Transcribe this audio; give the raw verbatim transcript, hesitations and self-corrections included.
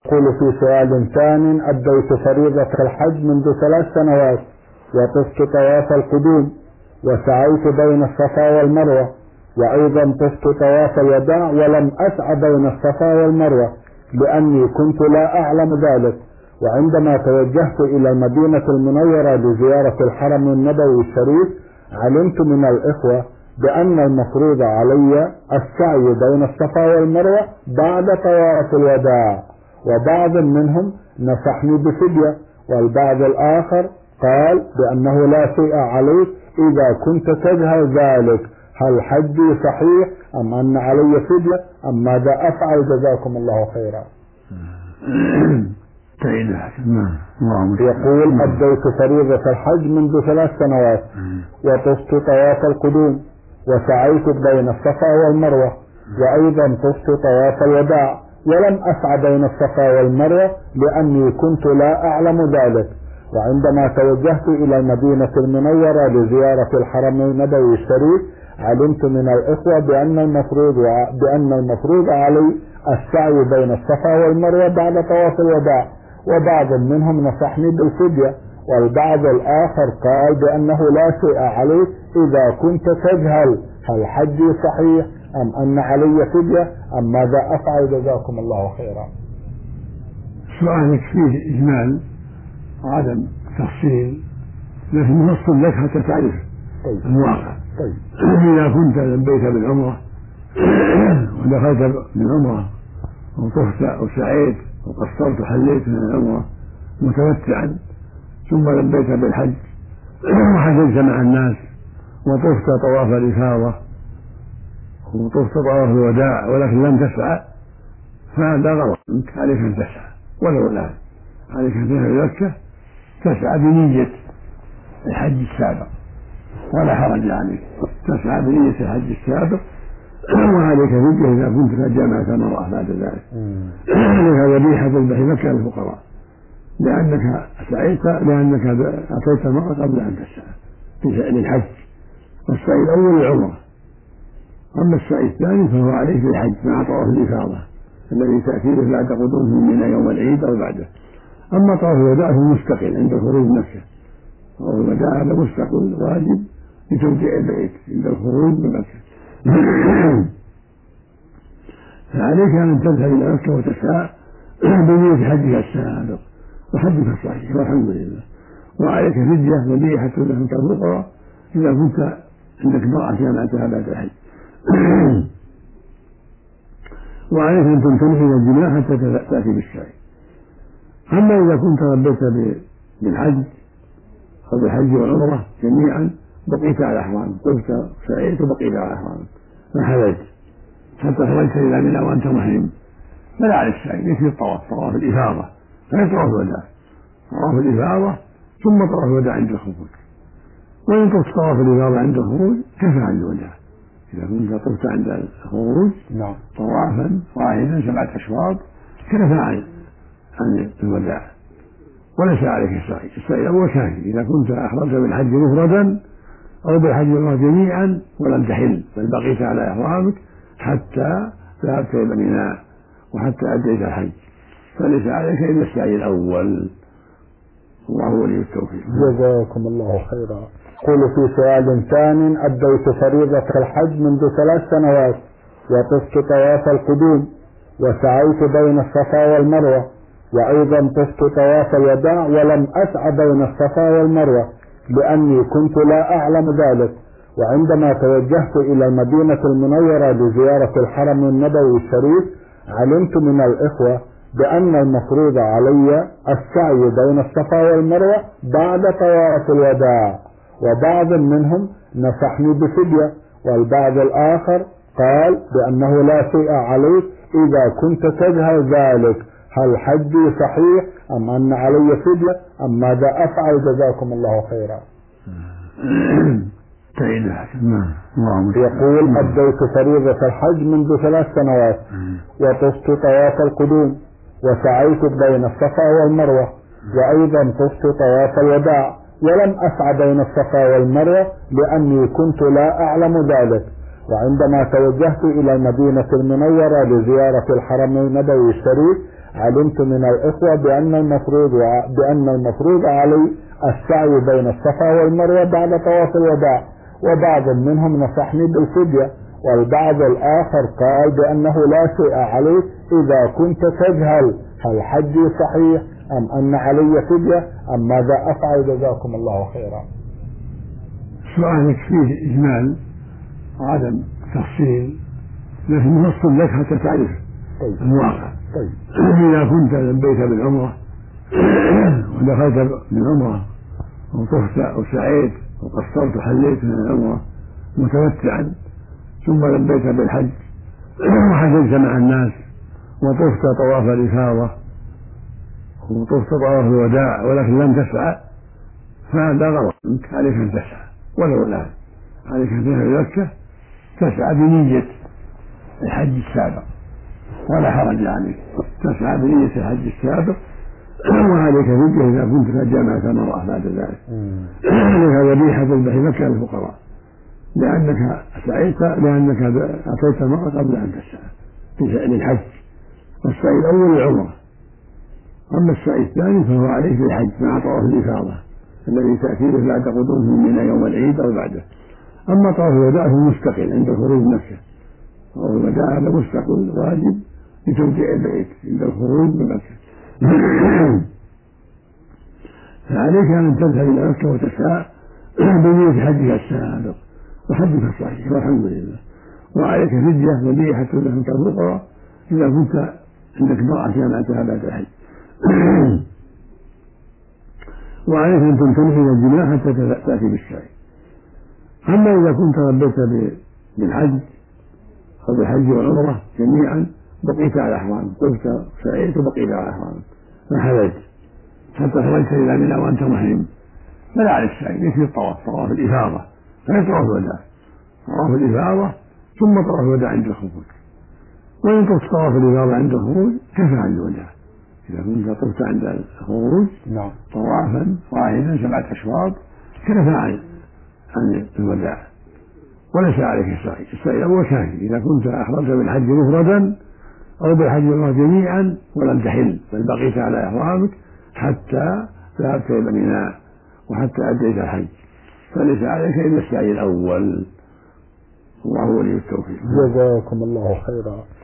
قل في سؤال ثان: أديت فريضة الحج منذ ثلاث سنوات وطفت طواف القدوم وسعيت بين الصفا والمروة، وأيضا طفت طواف الوداع ولم أسع بين الصفا والمروة لأني كنت لا أعلم ذلك. وعندما توجهت إلى المدينة المنورة لزيارة الحرم النبوي الشريف علمت من الإخوة بأن المفروض علي السعي بين الصفا والمروة بعد طواف الوداع، وبعض منهم نصحني بفدية، والبعض الآخر قال بأنه لا شيء عليك إذا كنت تجهل ذلك. هل حجي صحيح أم أن علي فدية أم ماذا أفعل؟ جزاكم الله خيرا. يقول: أديت فريضة الحج منذ ثلاث سنوات وطفت طواف القدوم وسعيت بين الصفا والمروة، وأيضا طفت طواف الوداع ولم أسعى بين الصفا والمروة لأني كنت لا أعلم ذلك. وعندما توجهت إلى المدينة المنورة لزيارة الحرم النبوي الشريف علمت من الإخوة بأن المفروض بأن المفروض علي السعي بين الصفا والمروة بعد طواف الوداع، وبعض منهم نصحني بالفدية، والبعض الآخر قال بأنه لا شيء عليك إذا كنت تجهل. هل حجي صحيح أم أن علي فدية أم ماذا أفعل؟ جزاكم الله خيرا. سؤالك فيه إجمال وعدم تفصيل، لكن مفصل لك حتى تعرف طيب. الواقع. طيب. إذا كنت لبيت بالعمرة ودخلت بالعمرة وطفت وسعيت وقصرت وحليت من العمرة متمتعا، ثم لبيت بالحج وحججت مع الناس وطفت طواف الإفاضة وطفت طواف الوداع ولكن لم تسعى، فهذا غلط. انت عليك ان تسعى ولو الآن، عليك ان تذهب مكة تسعى بنية الحج السابق ولا حرج عليك، تسعى بنية الحج السابق وعليك فدية إذا كنت قد جمعت مرة بعد ذلك. عليك ذبيحة تذبح مكة للفقراء لأنك سعيت، لأنك أعطيت المرأة قبل أن تسعى للحج. والسعي الأول العمرة، أما السعي الثاني فهو عليه في الحج مع طواف الإفاضة الذي تأتي به بعد قدومه من يوم العيد أو بعده. أما طواف الوداع هو مستقل عند الخروج نفسه، طواف الوداع هذا مستقل واجب لتوديع البيت عند الخروج من مكة. فعليك أن تذهب إلى مكة وتسعى بنية حجك السابق وحجك الصحيح والحمد لله، وعليك فدية ذبيحة لهم كالفقراء إذا كنت عندك امرأة جامعتها بعد الحج. وعليك أن تنتبه إلى الجماع حتى تأتي بالسعي. أما إذا كنت ربيت بالحج أو بالحج والعمرة جميعا بقيت على أحرام، طفت سعيت وبقيت على أحرام ما حللت حتى خرجت إلى منى وأنت محرم، فلا على السعي، يكفي الطواف، طواف الإفاضة، غير طواف الوداع، طواف الإفاضة ثم طواف الوداع عند الخروج. وإن طفت طواف الإفاضة عند الخروج كفى عن الوداع. إذا كنت طفت عند الخروج نعم طوافا واحدا سبعة أشواط كفى عن عن الوداع وليس عليك السعي. السعي الأول كافي إذا كنت أحرمت بالحج مفردا أو بالحج والعمرة جميعا ولم تحل، بل بقيت على إحرامك حتى ذهبت إلى منى وحتى أديت الحج، فليس عليك إلا السعي الأول. الله ولي التوفيق. جزاكم الله خيرا. قل في سؤال ثانٍ: أديت فريضة الحج منذ ثلاث سنوات وطفت طواف القدوم وسعيت بين الصفا والمروة، وأيضا طفت طواف الوداع ولم أسع بين الصفا والمروة لأني كنت لا أعلم ذلك. وعندما توجهت إلى المدينة المنورة لزيارة الحرم النبوي الشريف علمت من الإخوة بأن المفروض علي السعي بين الصفا والمروة بعد طواف الوداع، وبعض منهم نصحني بفدية، والبعض الآخر قال بأنه لا شيء عليك إذا كنت تجهل ذلك. هل حجي صحيح أم أن علي فدية أم ماذا أفعل؟ جزاكم الله خيرا. يقول: أديت فريضة الحج منذ ثلاث سنوات وطفت طواف القدوم وسعيت بين الصفا والمروة، وأيضا طفت طواف الوداع ولم أسع بين الصفا والمروة لأني كنت لا أعلم ذلك. وعندما توجهت إلى المدينة المنورة لزيارة الحرم النبوي الشريف علمت من الإخوة بأن المفروض بأن المفروض علي السعي بين الصفا والمروة بعد طواف الوداع، وبعض منهم نصحني بالفدية، والبعض الآخر قال بأنه لا شيء عليك إذا كنت تجهل هل حجي صحيح أم أن علي فدية أم ماذا أفعل؟ جزاكم الله خيرا. سؤالك فيه إجمال وعدم تفصيل، لكن نفصل لك حتى تعرف طيب. الواقع. طيب. إذا كنت لبيت بالعمرة ودخلت بالعمرة وطفت أو سعيت وقصرت وحليت من العمرة متمتعا، ثم لبيت بالحج وحججت مع الناس وطفت طواف الإفاضة وطفت طواف الوداع ولكن لم تسعى، فهذا غلط. أنت عليك أن تسعى ولو الآن، عليك أن تذهب مكة تسعى بنية الحج السابق ولا حرج عليك، تسعى بنية الحج السابق وعليك فدية إذا كنت قد جمعت مرة بعد ذلك. عليك ذبيحة تذبح مكة للفقراء لأنك سعيت، لأنك أتيت مرة قبل أن تسعى للحج. والسعي الأول العمرة، أما السعي الثاني فهو عليك بالحج مع طواف الإفاضة الذي تأتي به بعد قدوم من يوم العيد أو بعده. أما طواف الوداع هو مستقل عند الخروج من مكة، طواف الوداع هذا مستقل واجب لتوديع البيت عند الخروج من مكة. فعليك أن تذهب إلى مكة وتسعى بنية حجك السابق وحجك الصحيح والحمد لله، وعليك فدية ذبيحة لهم كالفقراء إذا كنت عندك امرأة جامعتها بعد الحج. وعليك أن تمتنع من الجماع حتى تأتي بالسعي. أما إذا كنت ربيت بالحج أو بالحج والعمرة جميعا بقيت على الأحرام، طفت سعيت وبقيت على الأحرام ما حللت حتى خرجت إلى منى وأنت محرم، فلا عليك السعي، يكفي الطواف، طواف الإفاضة غير طواف الوداع، طواف الإفاضة ثم طواف الوداع عند الخروج. وإن طفت طواف الإفاضة عند الخروج كفى عن الوداع. إذا كنت طفت عند الخروج نعم طوافا واحدا سبعة أشواط كفى عن عن الوداع وليس عليك السعي. السعي الأول كافي إذا كنت أحرمت بالحج مفردا أو بالحج والعمرة جميعا ولم تحل، بل بقيت على إحرامك حتى ذهبت إلى منى وحتى أديت الحج، فليس عليك إلا السعي الأول. الله ولي التوفيق. جزاكم الله خيرا.